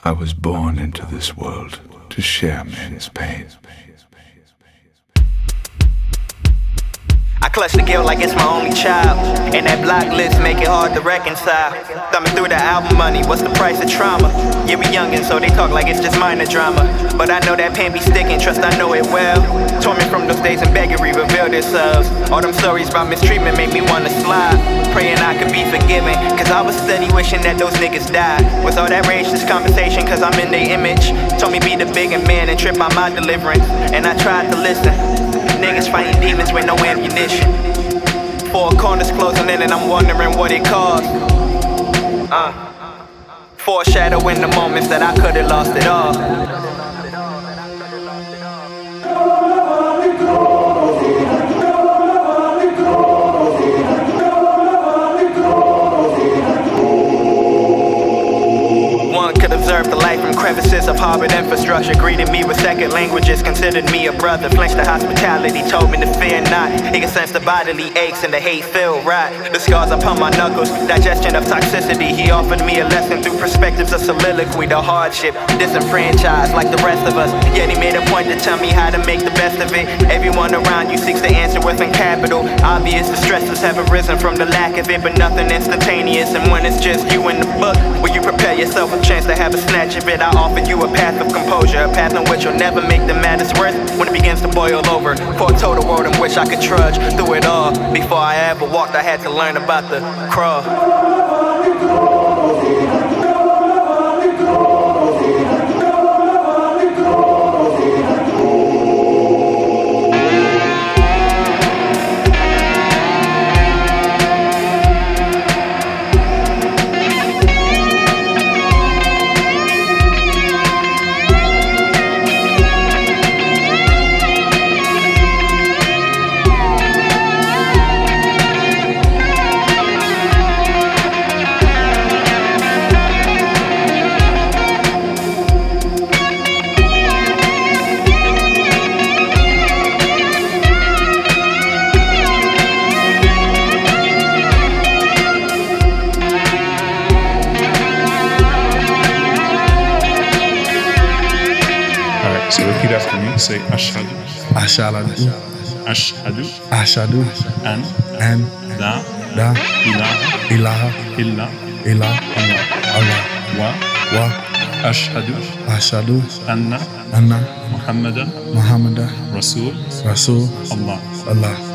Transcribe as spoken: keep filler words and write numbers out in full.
I was born into this world to share men's pain. I clutch the guilt like it's my only child, and that block list make it hard to reconcile. Thumbing through the album money, what's the price of trauma? Yeah, we youngin', so they talk like it's just minor drama, but I know that pain be sticking, trust I know it well. Tore me from those days in beggary, revealed themselves. All them stories about mistreatment make me wanna slide, praying I could be forgiven, cause I was steady wishing that those niggas died. Was all that rage this conversation, cause I'm in their image? Told me be the bigger man and trip on my deliverance, and I tried to listen. Niggas fighting demons with no ammunition. Four corners closing in and I'm wondering what it caused. Uh, foreshadowing the moments that I could've lost it all. Observed the life from crevices of harbored infrastructure. Greeted me with second languages, considered me a brother. Flinched the hospitality, told me to fear not. He can sense the bodily aches and the hate-filled rot. The scars upon my knuckles, digestion of toxicity. He offered me a lesson through perspectives of soliloquy. The hardship, disenfranchised like the rest of us. Yet he made a point to tell me how to make the best of it. Everyone around you seeks the answer within capital. Obvious the stresses have arisen from the lack of it, but nothing instantaneous. And when it's just you in the book, will you prepare yourself a chance to have a snatch of it? I offer you a path of composure, a path in which you'll never make the matters worse when it begins to boil over. Foretold a world in which I could trudge through it all. Before I ever walked, I had to learn about the crawl. So repeat after me. Say Ashhadu. Ashhadu. Ashhadu. Ashhadu. An. An. La. La. Ilaha. Ilaha. Illa. Illa. Allah. Allah. Wa. Wa. Ashhadu. Ashhadu. Anna. Anna. Muhammadan. Muhammadan. Rasul. Rasul. Allah. Allah.